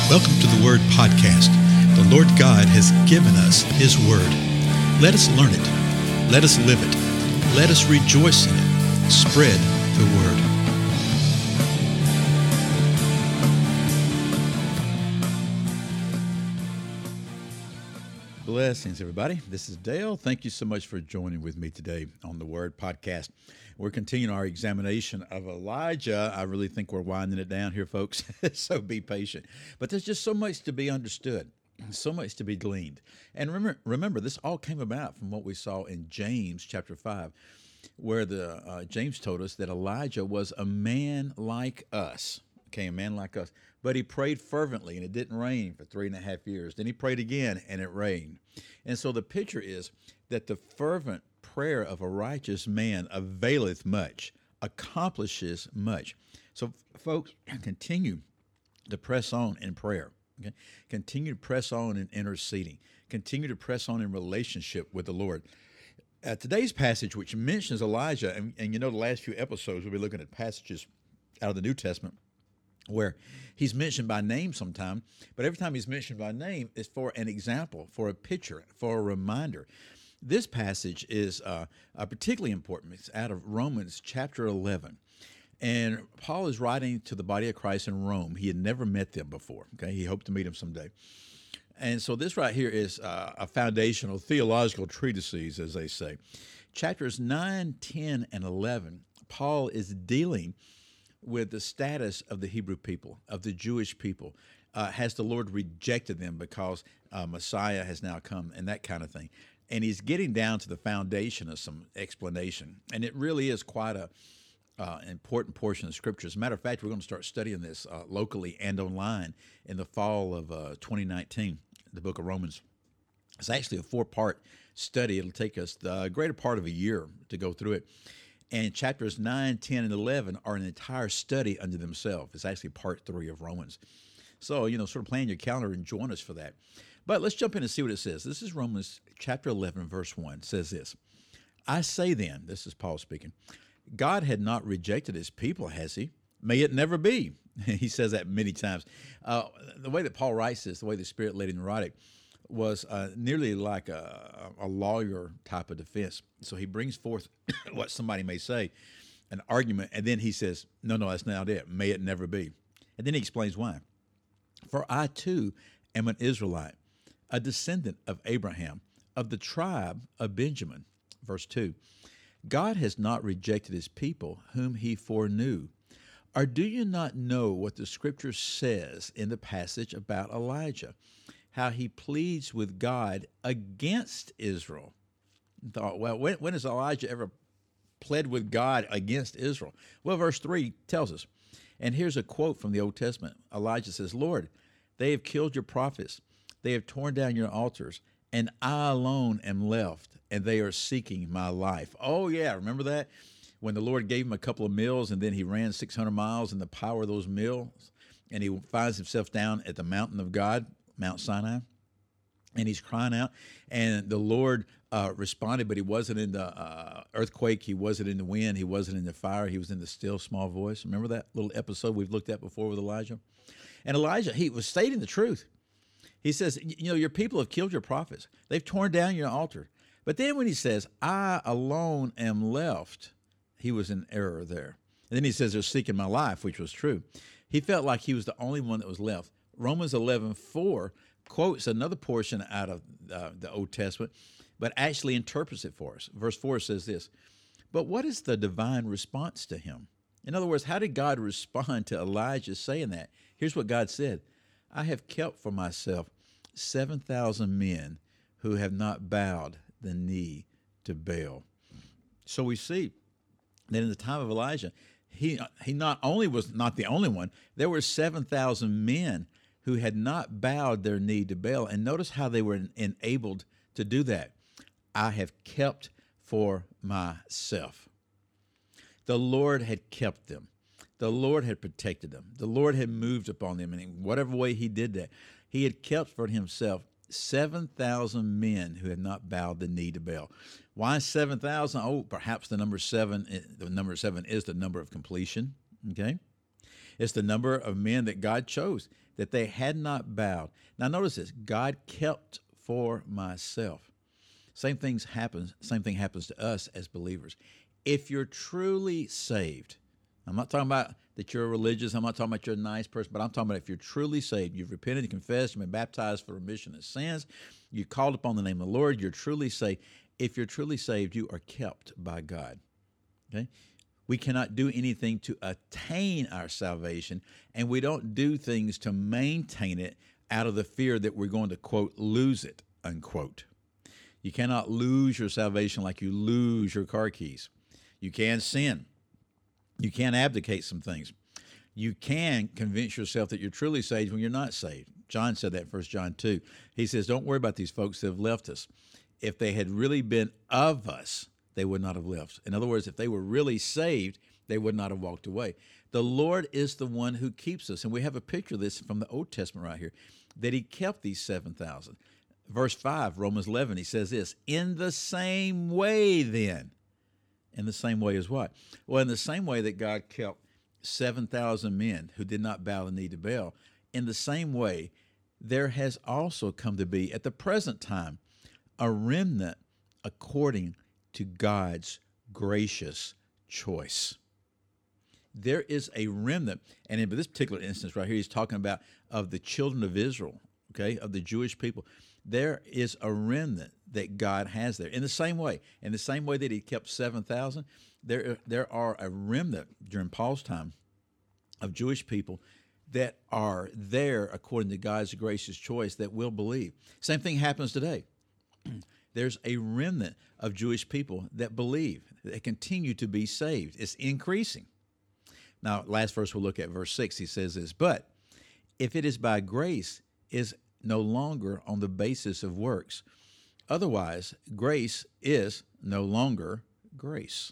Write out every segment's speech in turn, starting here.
Welcome to the Word Podcast. The Lord God has given us His Word. Let us learn it. Let us live it. Let us rejoice in it. Spread the Word. Blessings, everybody. This is Dale. Thank you so much for joining with me today on the Word Podcast. We're continuing our examination of Elijah. I really think we're winding it down here, folks, so be patient. But there's just so much to be understood, so much to be gleaned. And remember, this all came about from what we saw in James chapter 5, where James told us that Elijah was a man like us. Okay, a man like us. But he prayed fervently, and it didn't rain for 3.5 years. Then he prayed again, and it rained. And so the picture is that the fervent prayer of a righteous man availeth much, accomplishes much. So, folks, continue to press on in prayer. Okay? Continue to press on in interceding. Continue to press on in relationship with the Lord. Today's passage, which mentions Elijah, and you know the last few episodes, we'll be looking at passages out of the New Testament where he's mentioned by name sometime, but every time he's mentioned by name is for an example, for a picture, for a reminder. This passage is particularly important. It's out of Romans chapter 11. And Paul is writing to the body of Christ in Rome. He had never met them before. Okay, he hoped to meet them someday. And so this right here is a foundational theological treatise, as they say. Chapters 9, 10, and 11, Paul is dealing with the status of the Hebrew people, of the Jewish people. Has the Lord rejected them because Messiah has now come, and that kind of thing. And he's getting down to the foundation of some explanation. And it really is quite a important portion of Scripture. As a matter of fact, we're going to start studying this locally and online in the fall of 2019, the book of Romans. It's actually a 4-part study. It'll take us the greater part of a year to go through it. And chapters 9, 10, and 11 are an entire study unto themselves. It's actually part 3 of Romans. So, sort of plan your calendar and join us for that. But let's jump in and see what it says. This is Romans chapter 11, verse 1. It says this, I say then, this is Paul speaking, God had not rejected his people, has he? May it never be. He says that many times. The way that Paul writes this, the way the Spirit led him to write it, was nearly like a lawyer type of defense. So he brings forth what somebody may say, an argument, and then he says, no, that's not it. May it never be. And then he explains why. For I too am an Israelite, a descendant of Abraham, of the tribe of Benjamin. Verse 2, God has not rejected his people whom he foreknew. Or do you not know what the Scripture says in the passage about Elijah? How he pleads with God against Israel. I thought, well, when has Elijah ever pled with God against Israel? Well, verse 3 tells us, and here's a quote from the Old Testament. Elijah says, Lord, they have killed your prophets, they have torn down your altars, and I alone am left, and they are seeking my life. Oh, yeah, remember that? When the Lord gave him a couple of meals, and then he ran 600 miles in the power of those meals, and he finds himself down at the mountain of God, Mount Sinai, and he's crying out, and the Lord responded, but he wasn't in the earthquake, he wasn't in the wind, he wasn't in the fire, he was in the still small voice. Remember that little episode we've looked at before with Elijah? And Elijah, he was stating the truth. He says, your people have killed your prophets. They've torn down your altar. But then when he says, I alone am left, he was in error there. And then he says, they're seeking my life, which was true. He felt like he was the only one that was left. Romans 11:4 quotes another portion out of the Old Testament, but actually interprets it for us. Verse 4 says this, but what is the divine response to him? In other words, how did God respond to Elijah saying that? Here's what God said, I have kept for myself 7,000 men who have not bowed the knee to Baal. So we see that in the time of Elijah, he not only was not the only one, there were 7,000 men who had not bowed their knee to Baal. And notice how they were enabled to do that. I have kept for myself. The Lord had kept them. The Lord had protected them. The Lord had moved upon them. And in whatever way he did that, he had kept for himself 7,000 men who had not bowed the knee to Baal. Why 7,000? Oh, perhaps the number 7 is the number of completion. Okay. It's the number of men that God chose, that they had not bowed. Now notice this, God kept for myself. Same thing happens to us as believers. If you're truly saved, I'm not talking about that you're religious, I'm not talking about you're a nice person, but I'm talking about if you're truly saved, you've repented, you confessed, you've been baptized for remission of sins, you called upon the name of the Lord, you're truly saved. If you're truly saved, you are kept by God. Okay? We cannot do anything to attain our salvation, and we don't do things to maintain it out of the fear that we're going to, quote, lose it, unquote. You cannot lose your salvation like you lose your car keys. You can sin. You can abdicate some things. You can convince yourself that you're truly saved when you're not saved. John said that in 1 John 2. He says, don't worry about these folks that have left us. If they had really been of us, they would not have left. In other words, if they were really saved, they would not have walked away. The Lord is the one who keeps us. And we have a picture of this from the Old Testament right here, that he kept these 7,000. Verse 5, Romans 11, he says this, in the same way then. In the same way as what? Well, in the same way that God kept 7,000 men who did not bow the knee to Baal, in the same way, there has also come to be, at the present time, a remnant according to God's gracious choice. There is a remnant, and in this particular instance right here, he's talking about of the children of Israel, okay, of the Jewish people. There is a remnant that God has there. In the same way that he kept 7,000, there are a remnant during Paul's time of Jewish people that are there according to God's gracious choice that will believe. Same thing happens today. There's a remnant of Jewish people that believe, that continue to be saved. It's increasing. Now, last verse we'll look at, verse 6, he says this, but if it is by grace, is no longer on the basis of works. Otherwise, grace is no longer grace.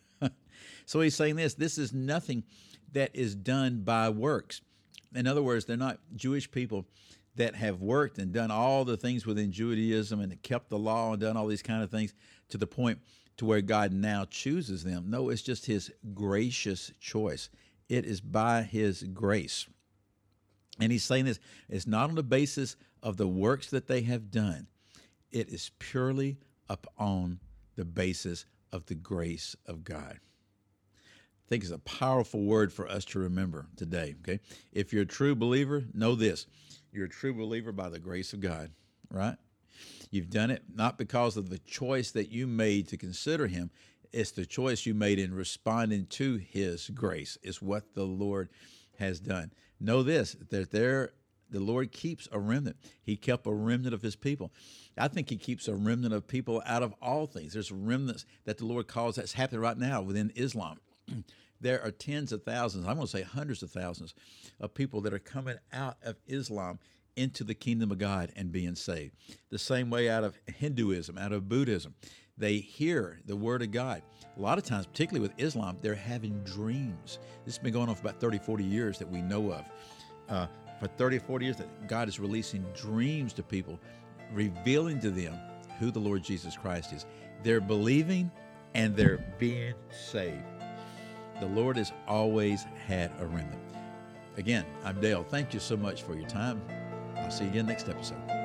So he's saying this is nothing that is done by works. In other words, they're not Jewish people that have worked and done all the things within Judaism and kept the law and done all these kind of things to the point to where God now chooses them. No, it's just his gracious choice. It is by his grace. And he's saying this, it's not on the basis of the works that they have done. It is purely upon the basis of the grace of God. I think it's a powerful word for us to remember today, okay? If you're a true believer, know this. You're a true believer by the grace of God, right? You've done it not because of the choice that you made to consider him. It's the choice you made in responding to his grace. It's what the Lord has done. Know this, that the Lord keeps a remnant. He kept a remnant of his people. I think he keeps a remnant of people out of all things. There's remnants that the Lord calls that's happening right now within Islam. There are tens of thousands, I'm going to say hundreds of thousands of people that are coming out of Islam into the kingdom of God and being saved. The same way out of Hinduism, out of Buddhism. They hear the word of God. A lot of times, particularly with Islam, they're having dreams. This has been going on for about 30, 40 years that we know of. For 30, 40 years, that God is releasing dreams to people, revealing to them who the Lord Jesus Christ is. They're believing and they're being saved. The Lord has always had a remnant. Again, I'm Dale. Thank you so much for your time. I'll see you again next episode.